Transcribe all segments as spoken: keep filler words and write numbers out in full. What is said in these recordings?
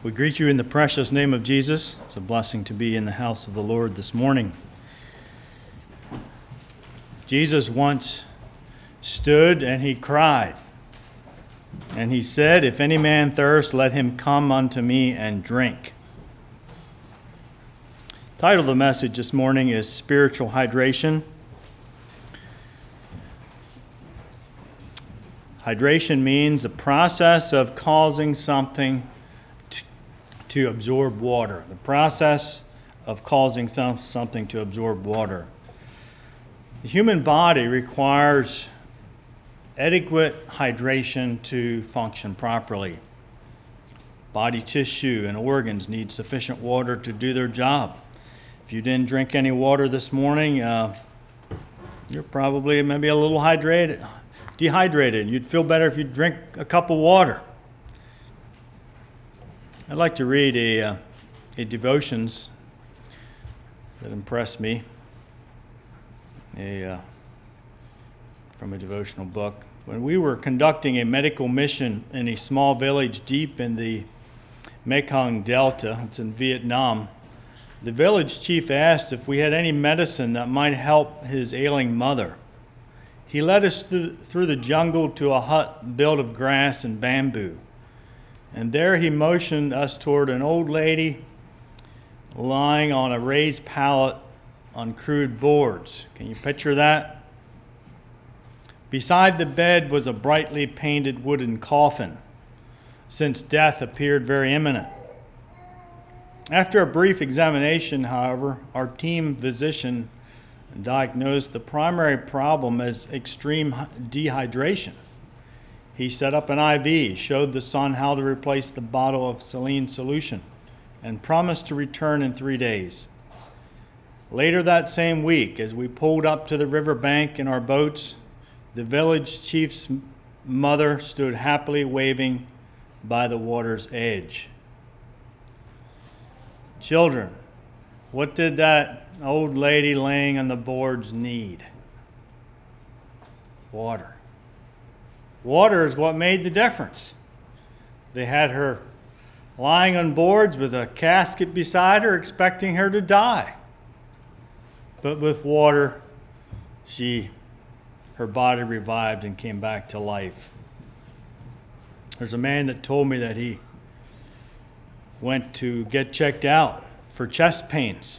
We greet you in the precious name of Jesus. It's a blessing to be in the house of the Lord this morning. Jesus once stood and he cried, and he said, "If any man thirst, let him come unto me and drink." The title of the message this morning is Spiritual Hydration. Hydration means the process of causing something to, to absorb water. The process of causing some, something to absorb water. The human body requires adequate hydration to function properly. Body tissue and organs need sufficient water to do their job. If you didn't drink any water this morning, uh, you're probably maybe a little hydrated. dehydrated. You'd feel better if you drink a cup of water. I'd like to read a, uh, a devotions that impressed me, a, uh, from a devotional book. When we were conducting a medical mission in a small village deep in the Mekong Delta, it's in Vietnam, the village chief asked if we had any medicine that might help his ailing mother. He led us through, through the jungle to a hut built of grass and bamboo. And there he motioned us toward an old lady lying on a raised pallet on crude boards. Can you picture that? Beside the bed was a brightly painted wooden coffin, since death appeared very imminent. After a brief examination, however, our team physician diagnosed the primary problem as extreme dehydration. He set up an I V, showed the son how to replace the bottle of saline solution, and promised to return in three days. Later that same week, as we pulled up to the river bank in our boats, the village chief's mother stood happily waving by the water's edge. Children, what did that old lady laying on the boards need? Water. Water is what made the difference. They had her lying on boards with a casket beside her, expecting her to die. But with water, she, her body revived and came back to life. There's a man that told me that he went to get checked out for chest pains.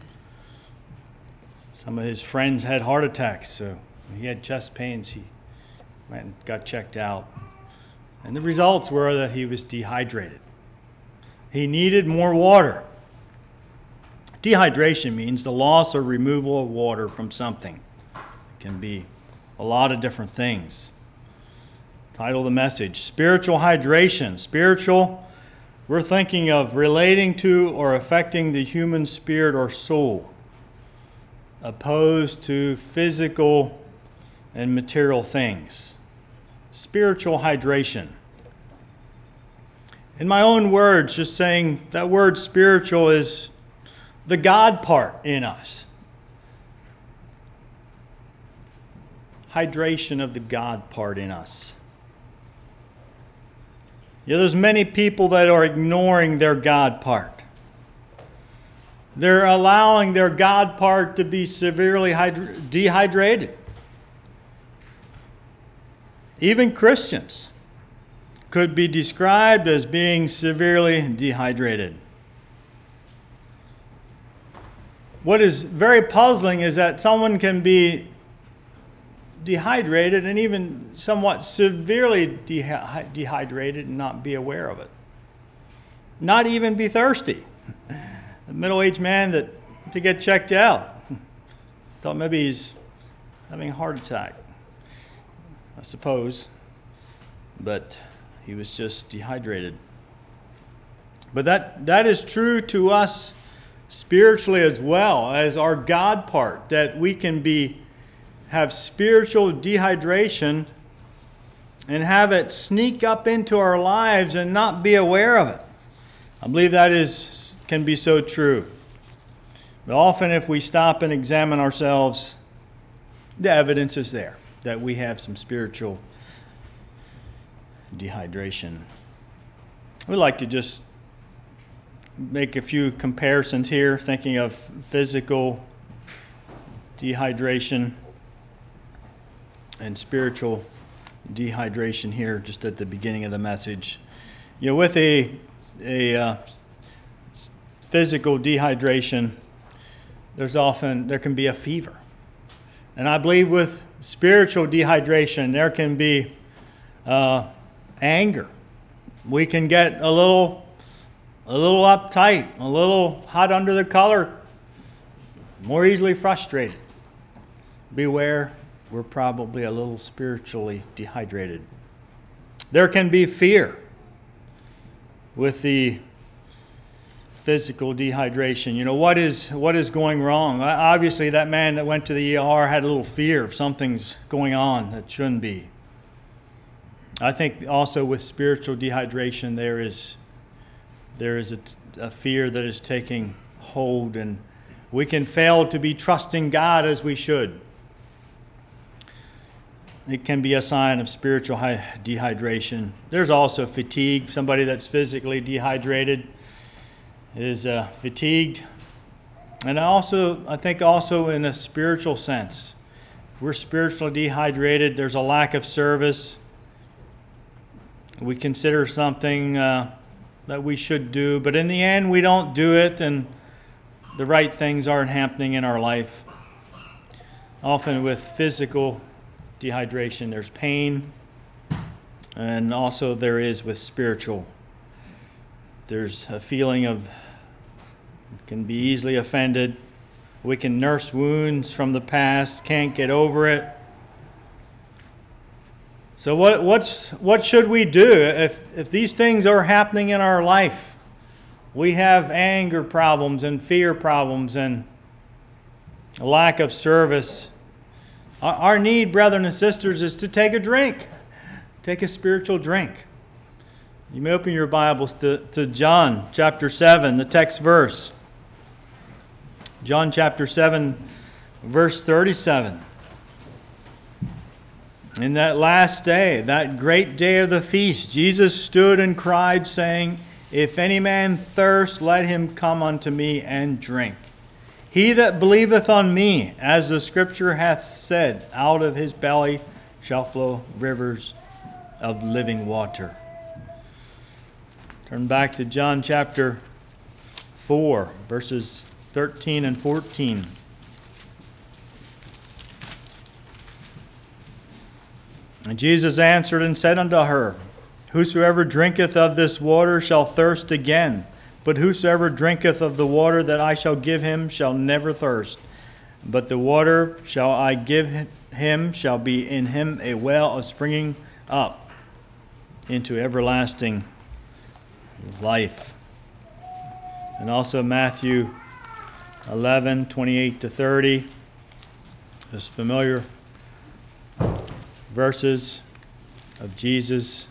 Some of his friends had heart attacks, so he had chest pains. He went and got checked out. And the results were that he was dehydrated. He needed more water. Dehydration means the loss or removal of water from something. It can be a lot of different things. Title of the message, Spiritual Hydration. Spiritual, we're thinking of relating to or affecting the human spirit or soul, opposed to physical and material things. Spiritual hydration. In my own words, just saying that word spiritual is the God part in us. Hydration of the God part in us. Yeah, there's many people that are ignoring their God part. They're allowing their God part to be severely hydra- dehydrated. Even Christians could be described as being severely dehydrated. What is very puzzling is that someone can be dehydrated and even somewhat severely dehy- dehydrated and not be aware of it. Not even be thirsty. A middle-aged man that to get checked out. Thought maybe he's having a heart attack, I suppose. But he was just dehydrated. But that, that is true to us spiritually as well as our God part, that we can be have spiritual dehydration and have it sneak up into our lives and not be aware of it. I believe that is can be so true. But often if we stop and examine ourselves, the evidence is there that we have some spiritual dehydration. We'd like to just make a few comparisons here, thinking of physical dehydration and spiritual dehydration here just at the beginning of the message. You know, with a, a uh, physical dehydration, there's often, there can be a fever. And I believe with spiritual dehydration, there can be uh, anger. We can get a little, a little uptight, a little hot under the collar, more easily frustrated. Beware, we're probably a little spiritually dehydrated. There can be fear with the physical dehydration. You know, what is what is going wrong? Obviously, that man that went to the E R had a little fear of something's going on that shouldn't be. I think also with spiritual dehydration, there is there is a, a fear that is taking hold, and we can fail to be trusting God as we should. It can be a sign of spiritual dehydration. There's also fatigue. Somebody that's physically dehydrated is uh, fatigued. And also, I think also in a spiritual sense, if we're spiritually dehydrated, there's a lack of service. We consider something uh, that we should do, but in the end, we don't do it, and the right things aren't happening in our life. Often with physical dehydration, there's pain, and also there is with spiritual. There's a feeling of, can be easily offended. We can nurse wounds from the past, can't get over it. So what what's what should we do if if these things are happening in our life? We have anger problems and fear problems and a lack of service. Our, our need, brethren and sisters, is to take a drink. Take a spiritual drink. You may open your Bibles to, to John chapter seven, the text verse. John chapter seven, verse thirty-seven. In that last day, that great day of the feast, Jesus stood and cried, saying, If any man thirst, let him come unto me and drink. He that believeth on me, as the Scripture hath said, out of his belly shall flow rivers of living water. Turn back to John chapter four, verses thirteen and fourteen. And Jesus answered and said unto her, Whosoever drinketh of this water shall thirst again, but whosoever drinketh of the water that I shall give him shall never thirst. But the water shall I give him shall be in him a well of springing up into everlasting life. And also Matthew eleven, twenty-eight to thirty. This familiar verses of Jesus.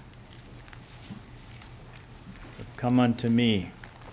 Come unto me,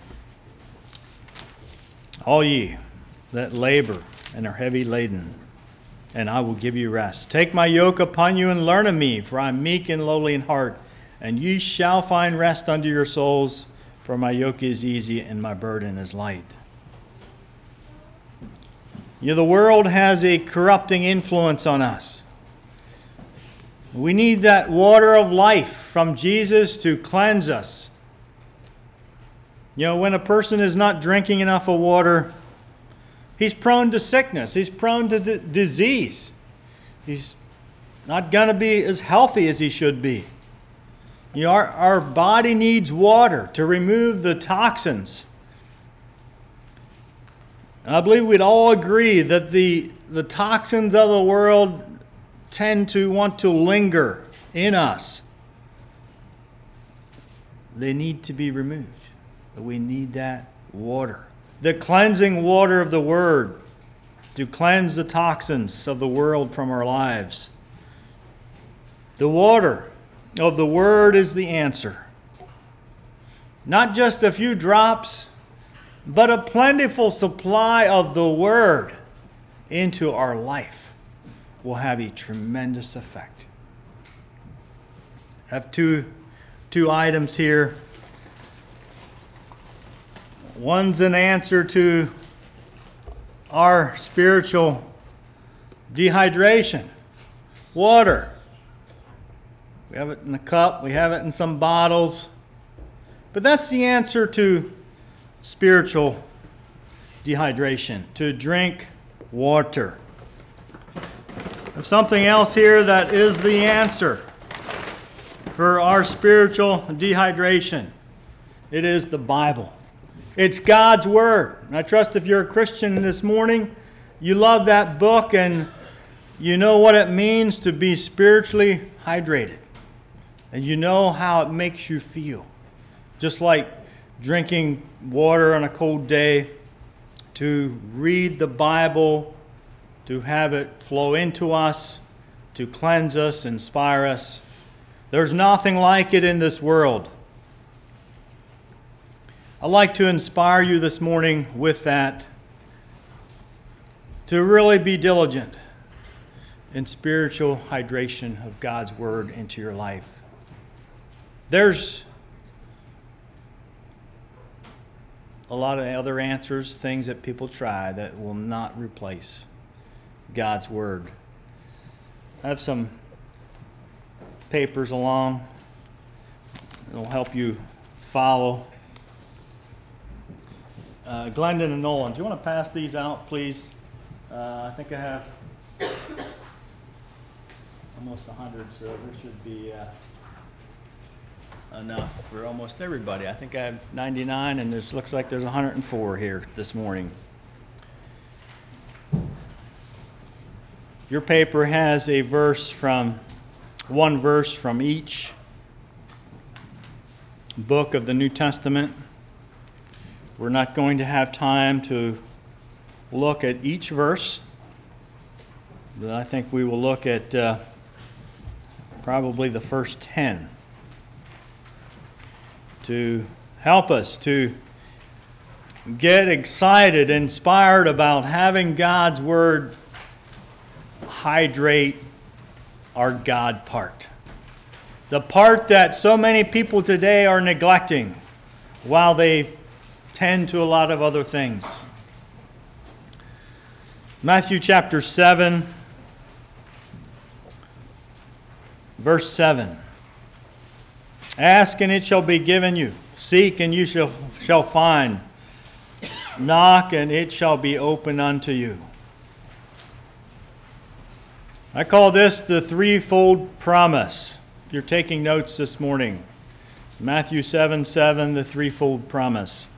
all ye that labor and are heavy laden, and I will give you rest. Take my yoke upon you and learn of me, for I am meek and lowly in heart, and ye shall find rest unto your souls, for my yoke is easy and my burden is light. You know, the world has a corrupting influence on us. We need that water of life from Jesus to cleanse us. You know, when a person is not drinking enough of water, he's prone to sickness. He's prone to d- disease. He's not going to be as healthy as he should be. You know, our, our body needs water to remove the toxins. And I believe we'd all agree that the, the toxins of the world tend to want to linger in us. They need to be removed. But we need that water. The cleansing water of the Word to cleanse the toxins of the world from our lives. The water of the Word is the answer. Not just a few drops, but a plentiful supply of the Word into our life will have a tremendous effect. I have two, two items here. One's an answer to our spiritual dehydration. Water. We have it in a cup, we have it in some bottles. But that's the answer to spiritual dehydration, to drink water. There's something else here that is the answer for our spiritual dehydration. It is the Bible. It's God's Word. And I trust if you're a Christian this morning, you love that book and you know what it means to be spiritually hydrated. And you know how it makes you feel. Just like drinking water on a cold day, to read the Bible, to have it flow into us, to cleanse us, inspire us. There's nothing like it in this world. I'd like to inspire you this morning with that, to really be diligent in spiritual hydration of God's Word into your life. There's a lot of other answers, things that people try that will not replace God's Word. I have some papers along. It'll help you follow. Uh, Glendon and Nolan, do you want to pass these out, please? Uh, I think I have almost one hundred, so there should be uh, enough for almost everybody. I think I have ninety-nine, and it looks like there's one hundred four here this morning. Your paper has a verse from, one verse from each book of the New Testament. We're not going to have time to look at each verse, but I think we will look at uh, probably the first ten to help us to get excited, inspired about having God's Word hydrate our God part. The part that so many people today are neglecting while they tend to a lot of other things. Matthew chapter seven, verse seven. Ask and it shall be given you. Seek and you shall, shall find. Knock and it shall be opened unto you. I call this the threefold promise. If you're taking notes this morning, Matthew seven seven, the threefold promise.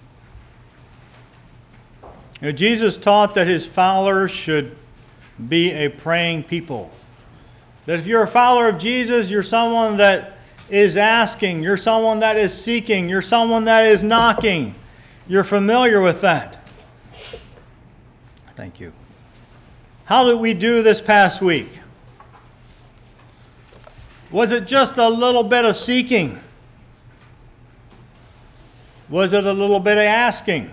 You know, Jesus taught that his followers should be a praying people. That if you're a follower of Jesus, you're someone that is asking, you're someone that is seeking, you're someone that is knocking. You're familiar with that. Thank you. How did we do this past week? Was it just a little bit of seeking? Was it a little bit of asking?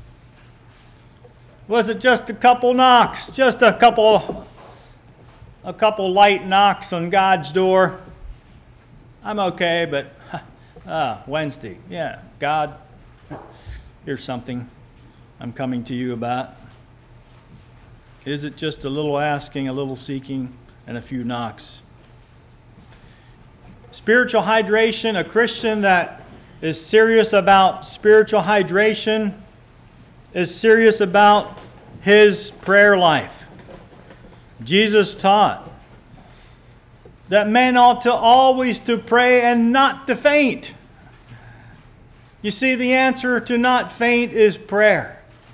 Was it just a couple knocks? Just a couple, a couple light knocks on God's door? I'm okay, but uh, Wednesday, yeah, God, here's something I'm coming to you about. Is it just a little asking, a little seeking, and a few knocks? Spiritual hydration, a Christian that is serious about spiritual hydration is serious about his prayer life. Jesus taught that men ought to always to pray and not to faint. You see, the answer to not faint is prayer.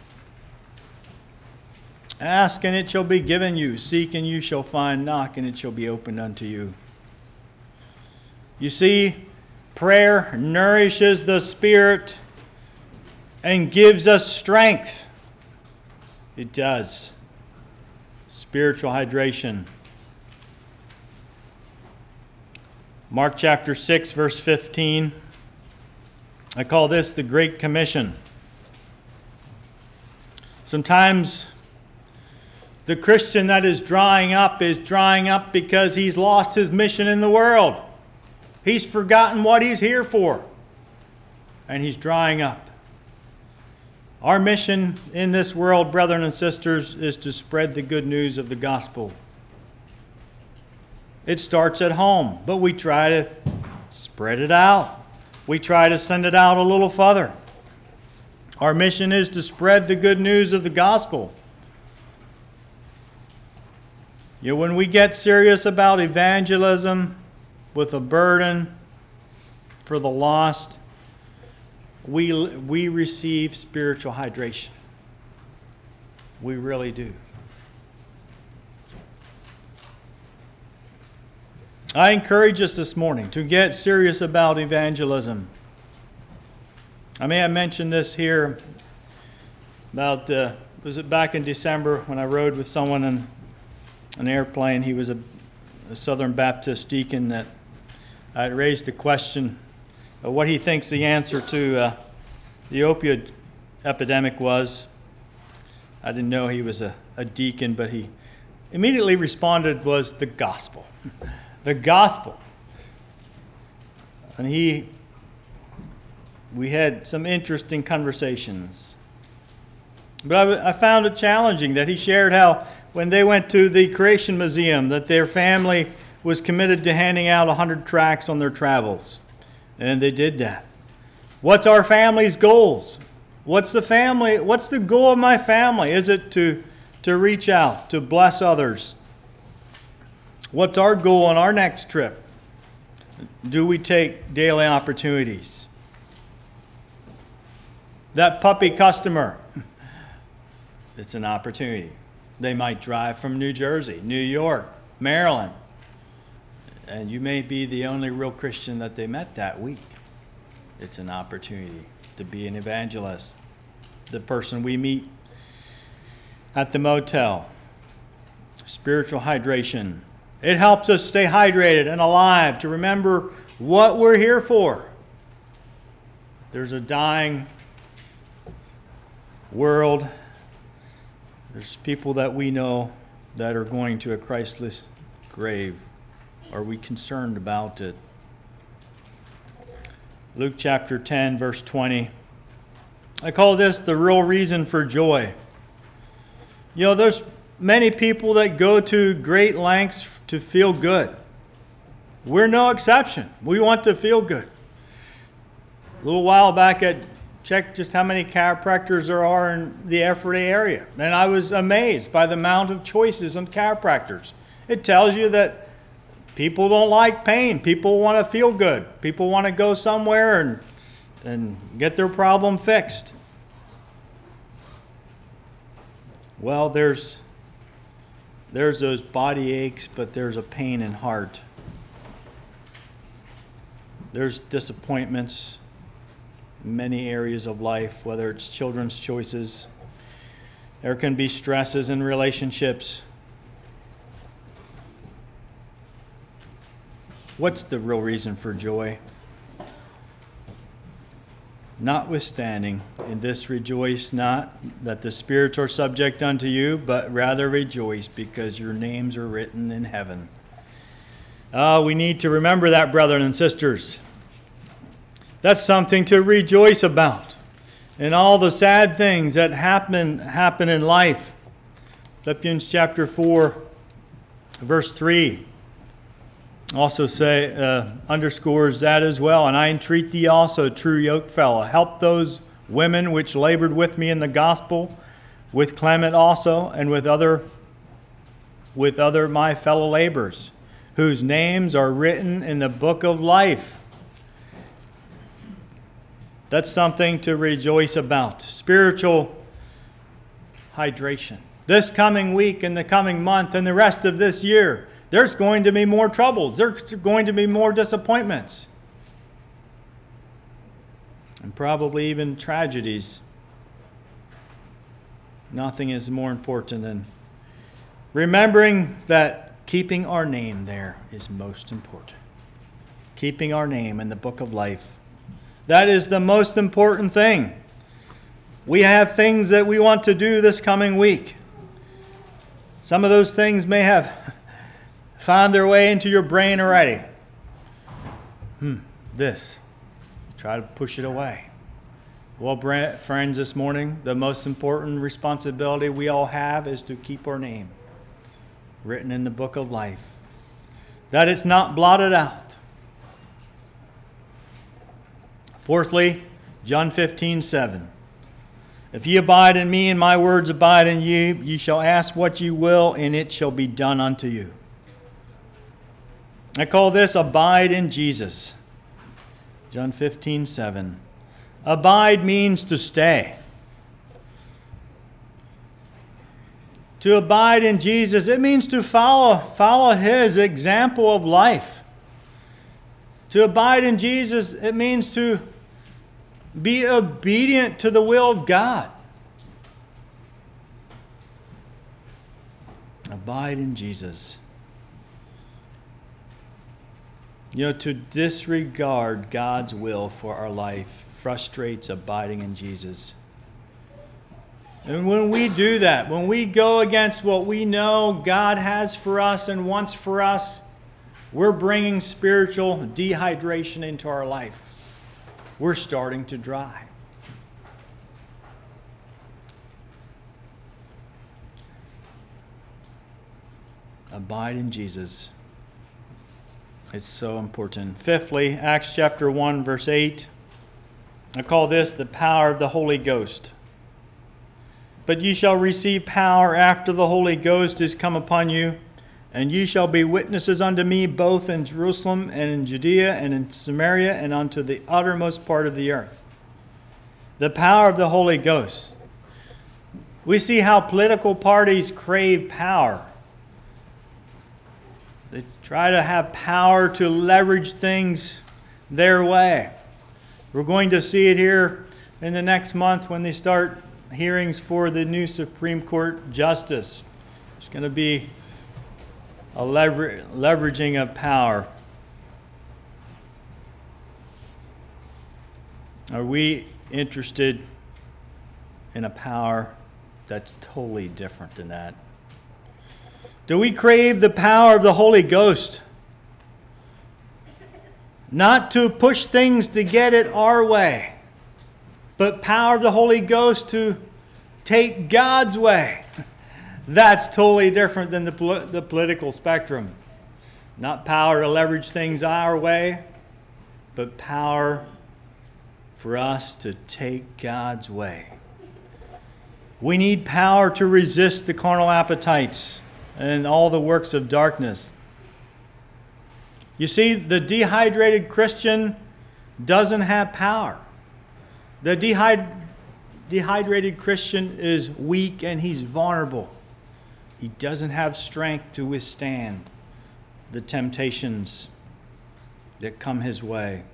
Ask and it shall be given you. Seek and you shall find. Knock and it shall be opened unto you. You see, prayer nourishes the spirit and gives us strength. It does. Spiritual hydration. Mark chapter six, verse fifteen. I call this the Great Commission. Sometimes the Christian that is drying up is drying up because he's lost his mission in the world. He's forgotten what he's here for. And he's drying up. Our mission in this world, brethren and sisters, is to spread the good news of the gospel. It starts at home, but we try to spread it out. We try to send it out a little further. Our mission is to spread the good news of the gospel. You know, when we get serious about evangelism with a burden for the lost, we, we receive spiritual hydration. We really do. I encourage us this morning to get serious about evangelism. I may have mentioned this here about, uh, was it back in December when I rode with someone in an airplane? He was a, a Southern Baptist deacon that I had raised the question of what he thinks the answer to uh, the opioid epidemic was. I didn't know he was a, a deacon, but he immediately responded was the gospel. The gospel. And he, we had some interesting conversations. But I, I found it challenging that he shared how when they went to the Creation Museum, that their family was committed to handing out one hundred tracts on their travels. And they did that. What's our family's goals? What's the family? What's the goal of my family? Is it to, to reach out, to bless others? What's our goal on our next trip? Do we take daily opportunities? That puppy customer, it's an opportunity. They might drive from New Jersey, New York, Maryland, and you may be the only real Christian that they met that week. It's an opportunity to be an evangelist. The person we meet at the motel. Spiritual hydration. It helps us stay hydrated and alive, to remember what we're here for. There's a dying world. There's people that we know that are going to a Christless grave. Are we concerned about it? Luke chapter ten, verse twenty. I call this the real reason for joy. You know, there's many people that go to great lengths to feel good. We're no exception. We want to feel good. A little while back, I checked just how many chiropractors there are in the Ephrata area. And I was amazed by the amount of choices on chiropractors. It tells you that people don't like pain. People want to feel good. People want to go somewhere and, and get their problem fixed. Well, there's there's those body aches, but there's a pain in heart. There's disappointments in many areas of life, whether it's children's choices. There can be stresses in relationships. What's the real reason for joy? Notwithstanding, in this rejoice not that the spirits are subject unto you, but rather rejoice because your names are written in heaven. Uh, we need to remember that, brethren and sisters. That's something to rejoice about. And all the sad things that happen happen in life. Philippians chapter four, verse three. Also say, uh, underscores that as well. And I entreat thee also, true yoke fellow, help those women which labored with me in the gospel, with Clement also, and with other, with other my fellow laborers, whose names are written in the book of life. That's something to rejoice about. Spiritual hydration. This coming week and the coming month and the rest of this year, there's going to be more troubles. There's going to be more disappointments. And probably even tragedies. Nothing is more important than remembering that keeping our name there is most important. Keeping our name in the book of life. That is the most important thing. We have things that we want to do this coming week. Some of those things may have found their way into your brain already. Hmm, this. Try to push it away. Well, Brent, friends, this morning, the most important responsibility we all have is to keep our name written in the book of life, that it's not blotted out. Fourthly, John fifteen seven. If ye abide in me and my words abide in you, ye shall ask what ye will, and it shall be done unto you. I call this abide in Jesus. John fifteen seven. Abide means to stay. To abide in Jesus, it means to follow, follow His example of life. To abide in Jesus, it means to be obedient to the will of God. Abide in Jesus. You know, to disregard God's will for our life frustrates abiding in Jesus. And when we do that, when we go against what we know God has for us and wants for us, we're bringing spiritual dehydration into our life. We're starting to dry. Abide in Jesus. It's so important. Fifthly, Acts chapter one, verse eight. I call this the power of the Holy Ghost. But ye shall receive power after the Holy Ghost is come upon you, and ye shall be witnesses unto me both in Jerusalem and in Judea and in Samaria and unto the uttermost part of the earth. The power of the Holy Ghost. We see how political parties crave power. They try to have power to leverage things their way. We're going to see it here in the next month when they start hearings for the new Supreme Court justice. There's going to be a lever- leveraging of power. Are we interested in a power that's totally different than that? Do we crave the power of the Holy Ghost? Not to push things to get it our way, but power of the Holy Ghost to take God's way. That's totally different than the, pol- the political spectrum. Not power to leverage things our way, but power for us to take God's way. We need power to resist the carnal appetites and all the works of darkness. You see, the dehydrated Christian doesn't have power. The dehyd- dehydrated Christian is weak and he's vulnerable. He doesn't have strength to withstand the temptations that come his way.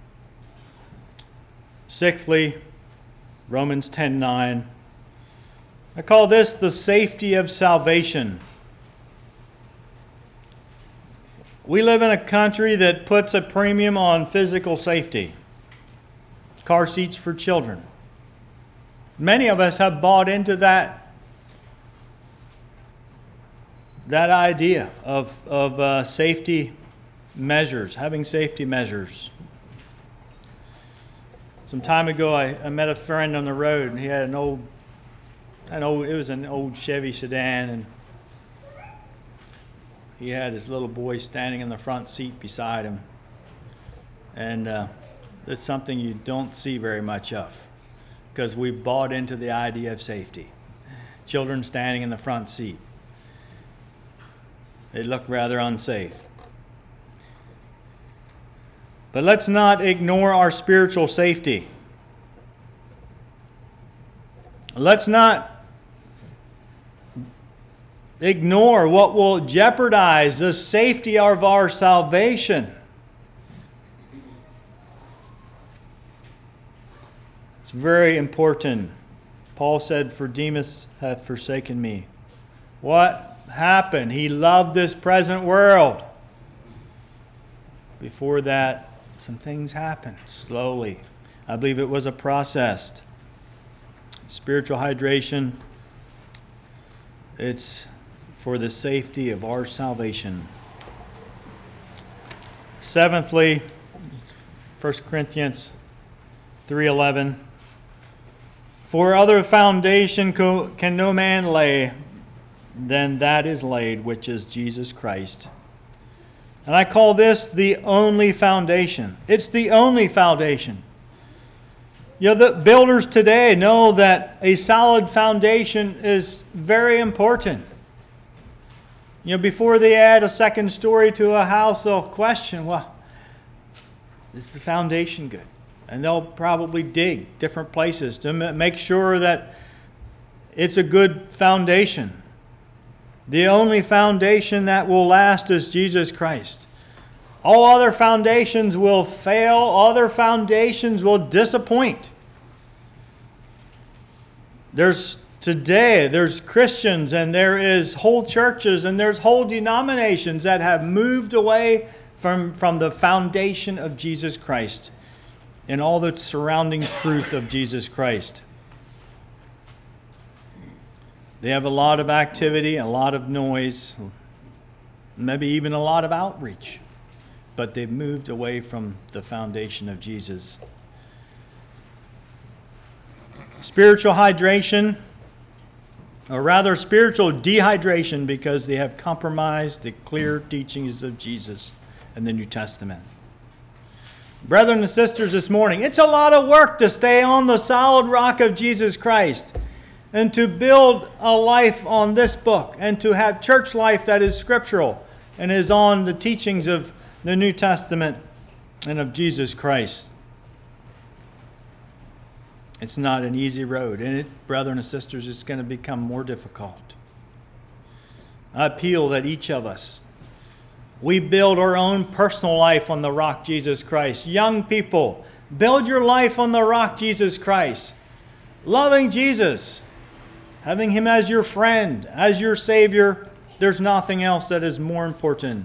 Sixthly, Romans ten nine. I call this the safety of salvation. We live in a country that puts a premium on physical safety. Car seats for children. Many of us have bought into that, that idea of, of uh, safety measures, having safety measures. Some time ago, I, I met a friend on the road, and he had an old, an old, it was an old Chevy sedan, and he had his little boy standing in the front seat beside him. And uh, it's something you don't see very much of, because we bought into the idea of safety. Children standing in the front seat. They look rather unsafe. But let's not ignore our spiritual safety. Let's not ignore what will jeopardize the safety of our salvation. It's very important. Paul said, "For Demas hath forsaken me." What happened? He loved this present world. Before that, some things happened slowly. I believe it was a process. Spiritual hydration, it's for the safety of our salvation. Seventhly, First Corinthians three eleven. For other foundation co- can no man lay than that is laid, which is Jesus Christ. And I call this the only foundation. It's the only foundation. You know, the builders today know that a solid foundation is very important. You know, before they add a second story to a house, they'll question, well, is the foundation good? And they'll probably dig different places to make sure that it's a good foundation. The only foundation that will last is Jesus Christ. All other foundations will fail. Other foundations will disappoint. There's today, there's Christians and there is whole churches and there's whole denominations that have moved away from, from the foundation of Jesus Christ and all the surrounding truth of Jesus Christ. They have a lot of activity, a lot of noise, maybe even a lot of outreach, but they've moved away from the foundation of Jesus. Spiritual hydration, or rather spiritual dehydration, because they have compromised the clear teachings of Jesus and the New Testament. Brethren and sisters, this morning, it's a lot of work to stay on the solid rock of Jesus Christ and to build a life on this book and to have church life that is scriptural and is on the teachings of the New Testament and of Jesus Christ. It's not an easy road, and it, brethren and sisters, it's going to become more difficult. I appeal that each of us, we build our own personal life on the rock Jesus Christ. Young people, build your life on the rock Jesus Christ. Loving Jesus, having Him as your friend, as your Savior, there's nothing else that is more important.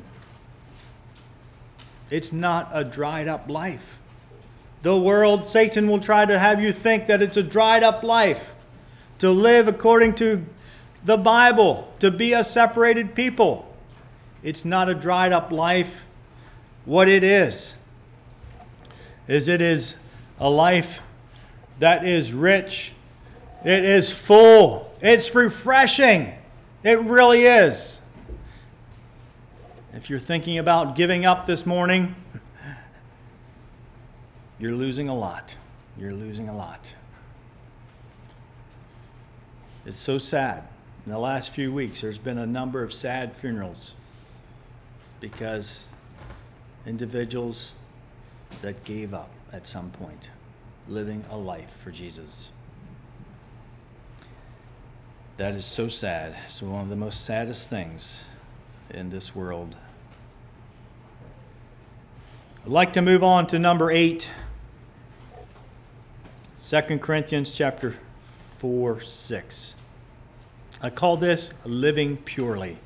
It's not a dried up life. The world, Satan will try to have you think that it's a dried up life. To live according to the Bible, to be a separated people. It's not a dried up life. What it is, is it is a life that is rich. It is full. It's refreshing. It really is. If you're thinking about giving up this morning, you're losing a lot. You're losing a lot. It's so sad. In the last few weeks, there's been a number of sad funerals because individuals that gave up at some point, living a life for Jesus. That is so sad. It's one of the most saddest things in this world. I'd like to move on to number eight. Second Corinthians chapter four, six. I call this living purely.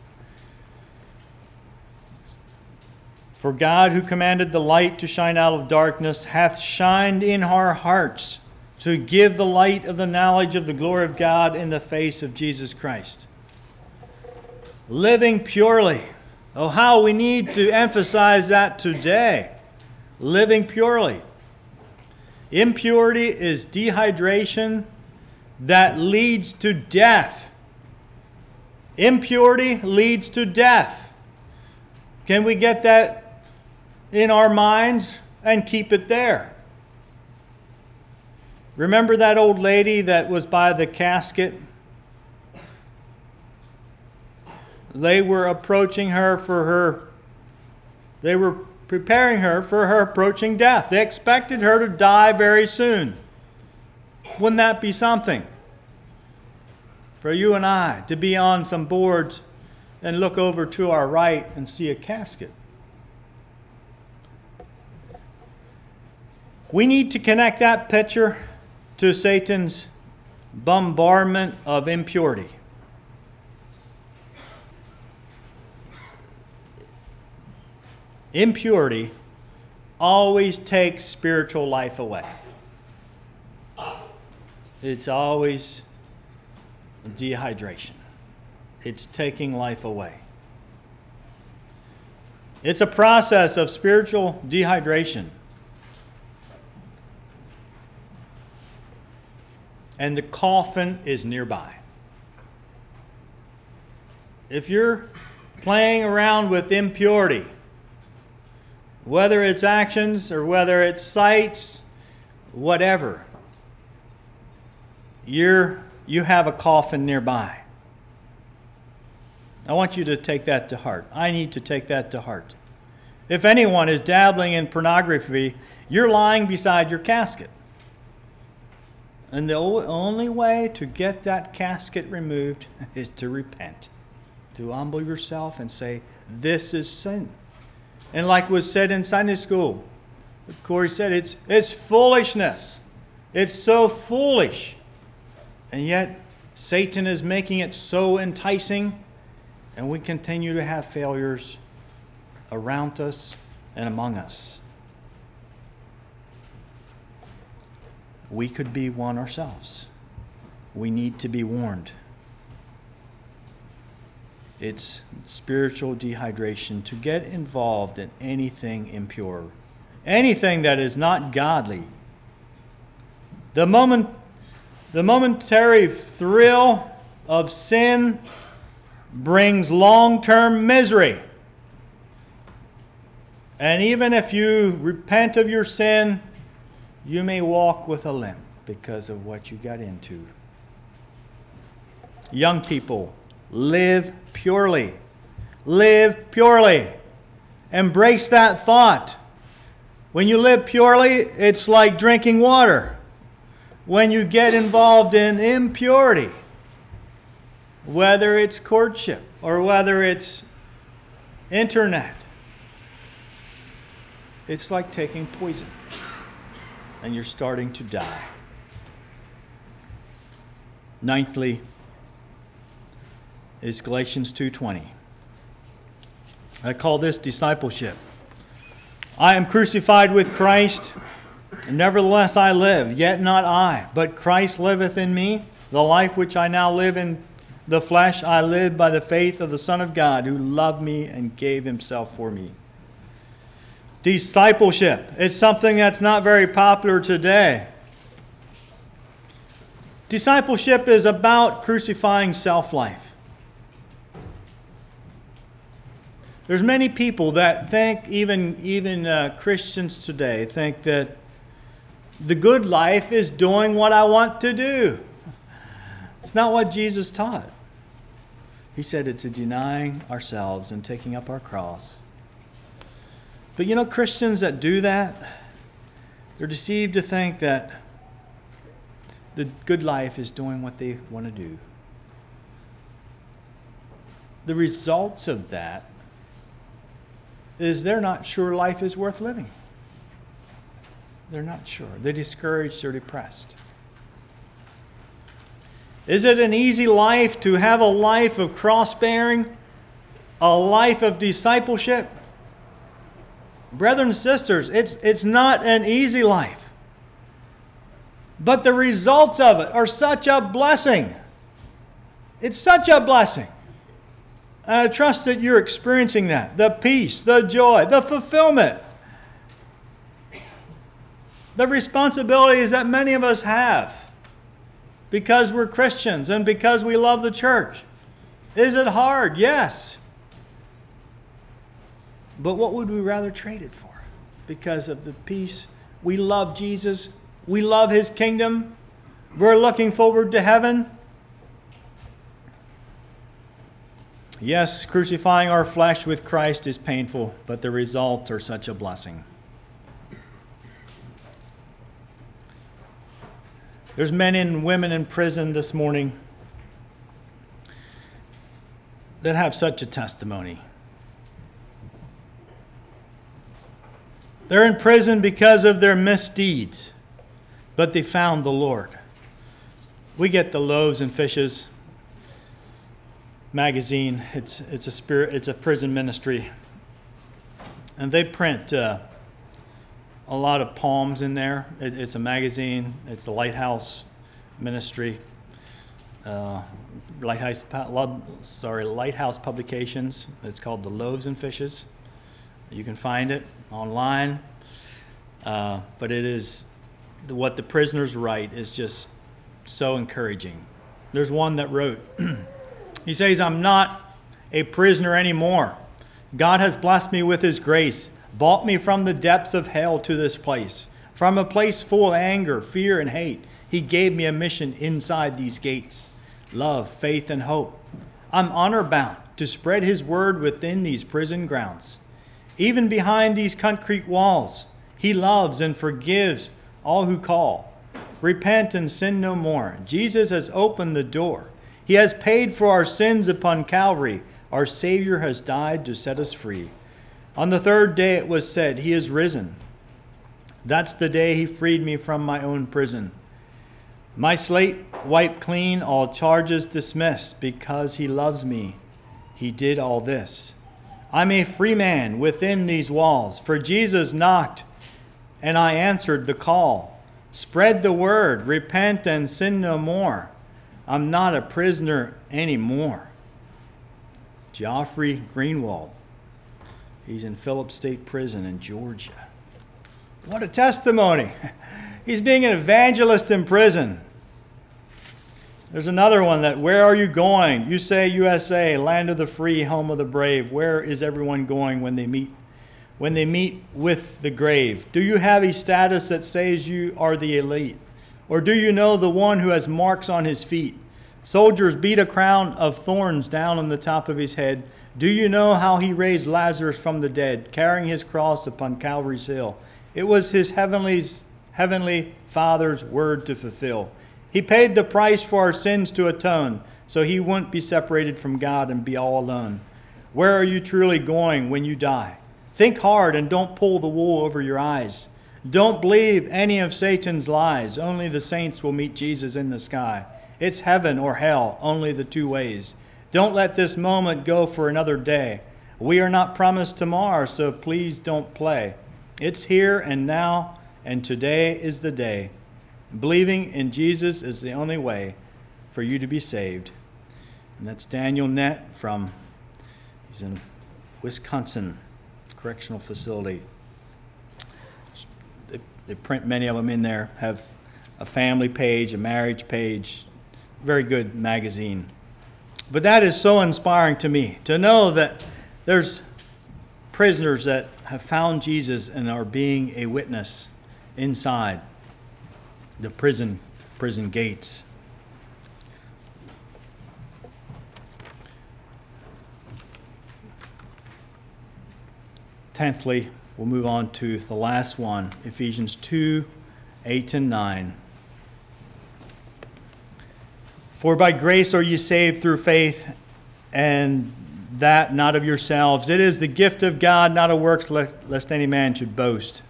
For God, who commanded the light to shine out of darkness, hath shined in our hearts to give the light of the knowledge of the glory of God in the face of Jesus Christ. Living purely. Oh, how we need to emphasize that today. Living purely. Impurity is dehydration that leads to death. Impurity leads to death. Can we get that in our minds and keep it there? Remember that old lady that was by the casket? They were approaching her for her, they were preparing her for her approaching death. They expected her to die very soon. Wouldn't that be something? For you and I to be on some boards and look over to our right and see a casket. We need to connect that picture to Satan's bombardment of impurity. Impurity always takes spiritual life away. It's always dehydration. It's taking life away. It's a process of spiritual dehydration. and the coffin is nearby. If you're playing around with impurity, whether it's actions or whether it's sights, whatever, you're, you have a coffin nearby. I want you to take that to heart. I need to take that to heart. If anyone is dabbling in pornography, you're lying beside your casket. And the only way to get that casket removed is to repent, to humble yourself and say, this is sin. And like was said in Sunday school, Corey said, it's, it's foolishness. It's so foolish. And yet, Satan is making it so enticing, and we continue to have failures around us and among us. We could be one ourselves. We need to be warned. It's spiritual dehydration to get involved in anything impure, anything that is not godly. The moment, the momentary thrill of sin brings long-term misery. And even if you repent of your sin, you may walk with a limp because of what you got into. Young people, live purely. Live purely. Embrace that thought. When you live purely, it's like drinking water. When you get involved in impurity, whether it's courtship or whether it's internet, it's like taking poison and you're starting to die. Ninthly is Galatians two twenty. I call this discipleship. I am crucified with Christ, and nevertheless I live, yet not I, but Christ liveth in me. The life which I now live in the flesh, I live by the faith of the Son of God, who loved me and gave himself for me. Discipleship. It's something that's not very popular today. Discipleship is about crucifying self-life. There's many people that think, even, even uh, Christians today, think that the good life is doing what I want to do. It's not what Jesus taught. He said it's a denying ourselves and taking up our cross. But you know, Christians that do that, they're deceived to think that the good life is doing what they want to do. The results of that is they're not sure life is worth living. They're not sure. They're discouraged or depressed. Is it an easy life to have a life of cross-bearing, a life of discipleship? Brethren and sisters, it's, it's not an easy life. But the results of it are such a blessing. It's such a blessing. And I trust that you're experiencing that. The peace, the joy, the fulfillment. The responsibilities that many of us have because we're Christians and because we love the church. Is it hard? Yes. But what would we rather trade it for? Because of the peace. We love Jesus. We love his kingdom. We're looking forward to heaven. Yes, crucifying our flesh with Christ is painful, but the results are such a blessing. There's men and women in prison this morning that have such a testimony. They're in prison because of their misdeeds, but they found the Lord. We get the Loaves and Fishes magazine. It's it's a spirit. It's a prison ministry, and they print uh, a lot of poems in there. It, it's a magazine. It's the Lighthouse Ministry, uh, Lighthouse. Sorry, Lighthouse Publications. It's called the Loaves and Fishes. You can find it online, uh, but it is what the prisoners write is just so encouraging. There's one that wrote, he says, I'm not a prisoner anymore. God has blessed me with his grace, brought me from the depths of hell to this place. From a place full of anger, fear, and hate, he gave me a mission inside these gates. Love, faith, and hope. I'm honor-bound to spread his word within these prison grounds. Even behind these concrete walls, he loves and forgives all who call. Repent and sin no more. Jesus has opened the door. He has paid for our sins upon Calvary. Our Savior has died to set us free. On the third day it was said, he is risen. That's the day he freed me from my own prison. My slate wiped clean, all charges dismissed. Because he loves me, he did all this. I'm a free man within these walls, for Jesus knocked, and I answered the call. Spread the word, repent and sin no more. I'm not a prisoner anymore. Geoffrey Greenwald. He's in Phillips State Prison in Georgia. What a testimony. He's being an evangelist in prison. There's another one that, where are you going? You say U S A, land of the free, home of the brave. Where is everyone going when they meet when they meet with the grave? Do you have a status that says you are the elite? Or do you know the one who has marks on his feet? Soldiers beat a crown of thorns down on the top of his head. Do you know how he raised Lazarus from the dead, carrying his cross upon Calvary's hill? It was his heavenly, heavenly Father's word to fulfill. He paid the price for our sins to atone, so he wouldn't be separated from God and be all alone. Where are you truly going when you die? Think hard and don't pull the wool over your eyes. Don't believe any of Satan's lies. Only the saints will meet Jesus in the sky. It's heaven or hell, only the two ways. Don't let this moment go for another day. We are not promised tomorrow, so please don't play. It's here and now, and today is the day. Believing in Jesus is the only way for you to be saved. And that's Daniel Nett from, he's in Wisconsin Correctional Facility. They, they print many of them in there, have a family page, a marriage page, very good magazine. But that is so inspiring to me, to know that there's prisoners that have found Jesus and are being a witness inside the prison prison gates. Tenthly, we'll move on to the last one, Ephesians two, eight and nine. For by grace are ye saved through faith, and that not of yourselves. It is the gift of God, not of works, lest, lest any man should boast.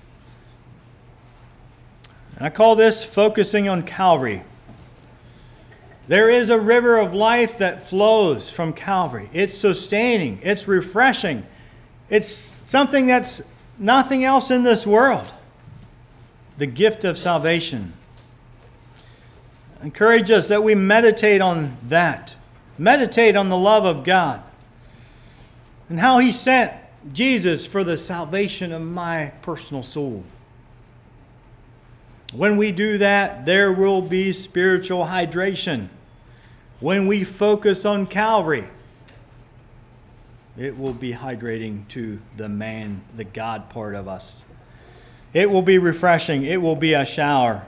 And I call this focusing on Calvary. There is a river of life that flows from Calvary. It's sustaining. It's refreshing. It's something that's nothing else in this world. The gift of salvation. I encourage us that we meditate on that. Meditate on the love of God. And how he sent Jesus for the salvation of my personal soul. When we do that, there will be spiritual hydration. When we focus on Calvary, it will be hydrating to the man, the God part of us. It will be refreshing. It will be a shower.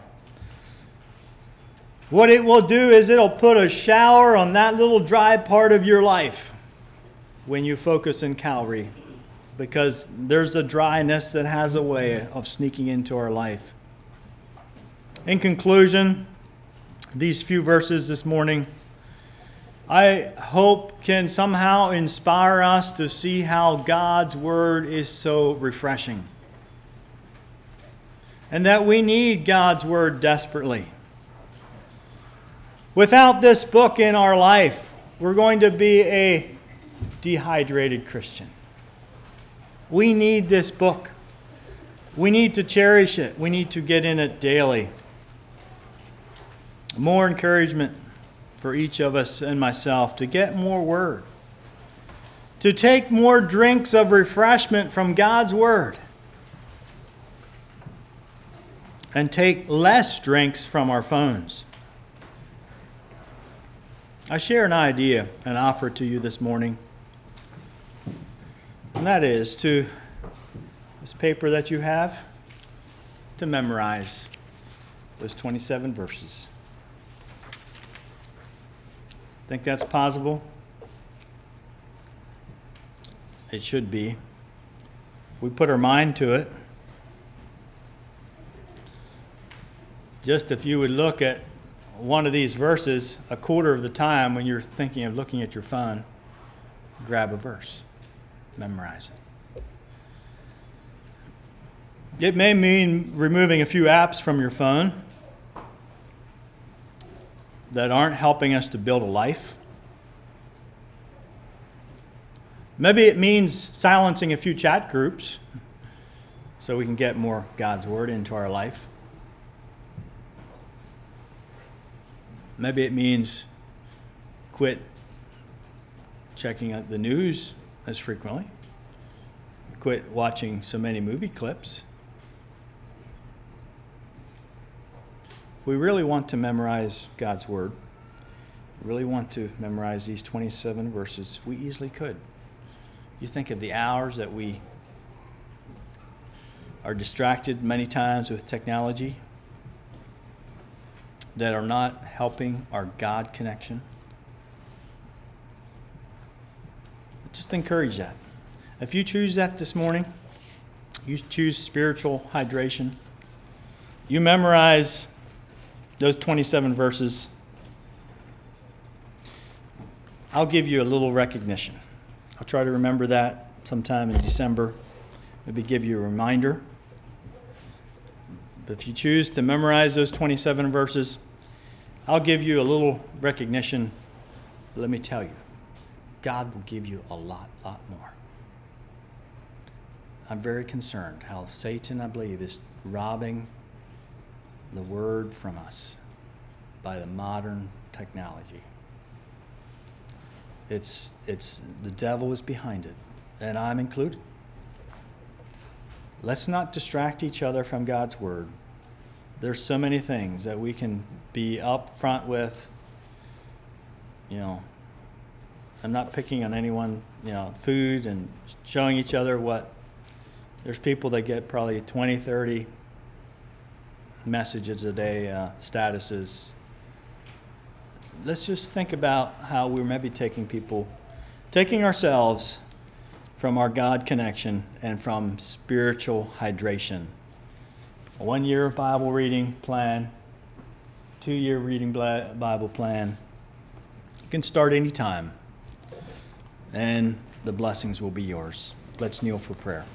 What it will do is it'll put a shower on that little dry part of your life when you focus in Calvary, because there's a dryness that has a way of sneaking into our life. In conclusion, these few verses this morning, I hope can somehow inspire us to see how God's Word is so refreshing. And that we need God's Word desperately. Without this book in our life, we're going to be a dehydrated Christian. We need this book. We need to cherish it. We need to get in it daily. More encouragement for each of us and myself to get more Word. To take more drinks of refreshment from God's Word. And take less drinks from our phones. I share an idea and offer to you this morning, and that is to this paper that you have, to memorize those twenty-seven verses. Think that's possible? It should be. We put our mind to it. Just if you would look at one of these verses a quarter of the time when you're thinking of looking at your phone, grab a verse, memorize it. It may mean removing a few apps from your phone that aren't helping us to build a life. Maybe it means silencing a few chat groups so we can get more God's Word into our life. Maybe it means quit checking out the news as frequently, quit watching so many movie clips. If we really want to memorize God's Word, really want to memorize these twenty-seven verses, we easily could. You think of the hours that we are distracted many times with technology that are not helping our God connection. Just encourage that. If you choose that this morning, you choose spiritual hydration, you memorize those twenty-seven verses, I'll give you a little recognition. I'll try to remember that sometime in December. Maybe give you a reminder. But if you choose to memorize those twenty-seven verses, I'll give you a little recognition. Let me tell you, God will give you a lot, lot more. I'm very concerned how Satan, I believe, is robbing the Word from us by the modern technology. It's, it's, the devil is behind it, and I'm included. Let's not distract each other from God's Word. There's so many things that we can be up front with. You know, I'm not picking on anyone, you know, food and showing each other what. There's people that get probably twenty, thirty messages a day, uh, statuses. Let's just think about how we're maybe taking people, taking ourselves from our God connection and from spiritual hydration. A one-year Bible reading plan, two-year reading Bible plan. You can start any time, and the blessings will be yours. Let's kneel for prayer.